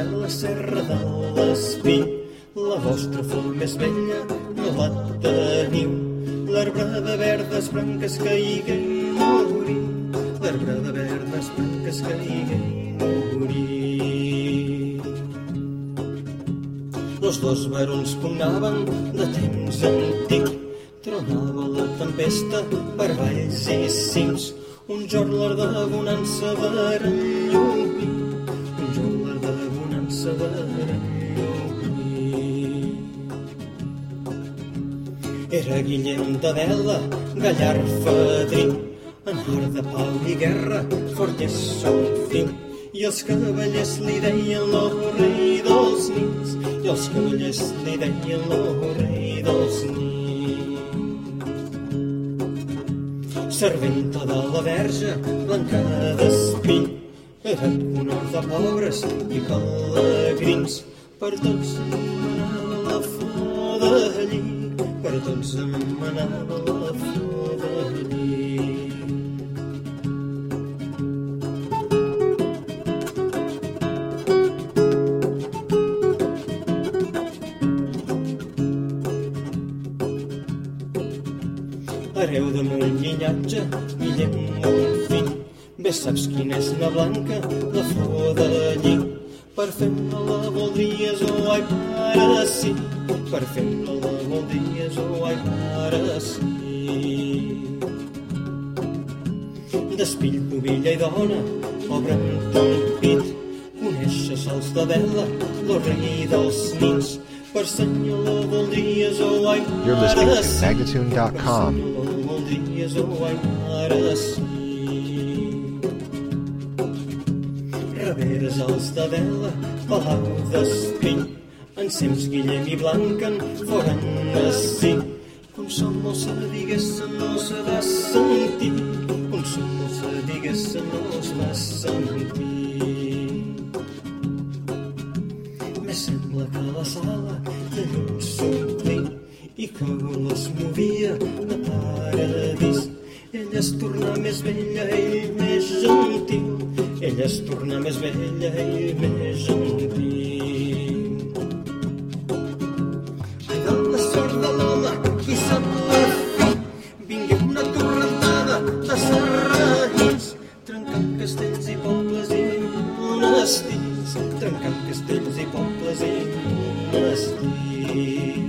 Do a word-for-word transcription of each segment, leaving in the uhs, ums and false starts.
de la serra de l'Espí, la vostra flor més vella no la teniu. L'arbre de verdes branques caigué i morí, l'arbre de verdes branques caigué i morí. Los dos barons pugnaven de temps antic, tronava la tempesta per valls i cims. Un jorn de bonança varen lluir, un jorn de bonança varen lluir. Era Guillem de Vela, gallard fadrí, en art de pau i guerra, fort és son fill. I els cavallers li deien lo rei dels nits, i els cavallers li deien lo rei dels nits. Serventa de la Verge, blanca d'espill, era honor de pobres i pelegrins. Per tots em manava la flor de lli, per tots em manava la flor de lli. Hereu de mon llinatge, Guillem mon fill, bé saps quina és la blanca, la flor de lli. Per fer-me la voldries, oh ai pare, sí, per fer-me la voldries, oh ai pare, sí. D'espill, pubilla i dona, obre'm ton pit, coneixes els de Vela, lo rei dels nins. Per senyor la voldries, oh ai You're pare, listening to sí, magnatune dot com. per senyor la voldries, oh ai pare, sí. Reveres els de Vela, palau d'espill, ensems Guillem i Blanca en foren ací. Com som no se diguessen, no se va sentir, com som no se diguessen, no es va sentir. Me sembla que la sala de llum s'omplí i que olors movia de paradís. Ella es torna més vella i més gentil, ella es torna més vella i més gentil. Ai de la sort de l'home, qui sap la fi, vingué una torrentada de sarraïns, trencant castells i pobles i monestirs, trencant castells i pobles i monestirs.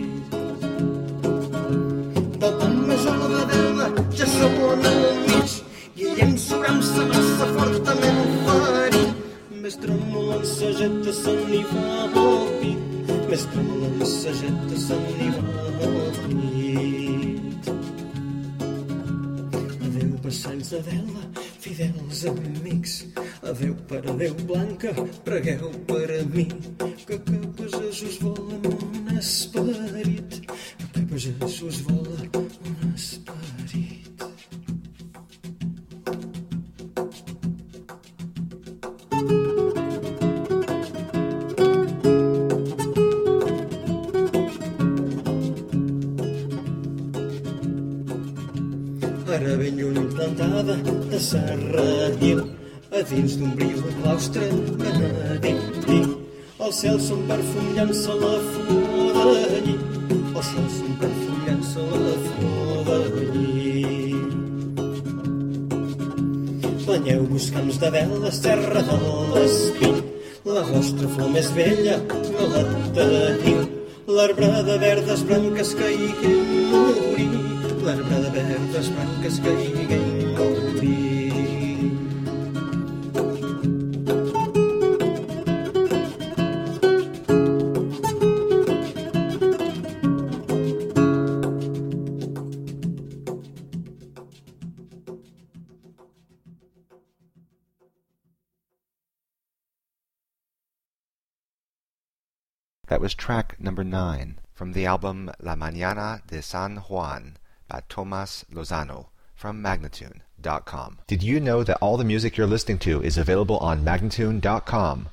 Del pont major de Vela ja som on al mig, Guillem Sobrança massa fortament ferit. Més tremolant sageta se n'hi va al pit, més tremolant sageta se n'hi va al pit. Adéu passants de Vela, fidels amics, adéu per adéu Blanca, pregueu per a mi, que cap a Jesús vola mon esperit, que cap a Jesús vola mon esperit. Ara ben lluny plantada de Serradil, a dins d'un brillo claustre benedictí, els cels són perfum llança la flor de lli, els cels són perfum llança la flor de lli. Banyeu-vos camps de Vela, serra de l'Espí, la vostra flor més vella no la teniu. L'arbre de verdes branques caigué i morí, l'arbre de verdes branques caigué i morí. That was track number nine from the album La Mañana de San Juan by Tomas Lozano from magnatune dot com. Did you know that all the music you're listening to is available on magnatune dot com?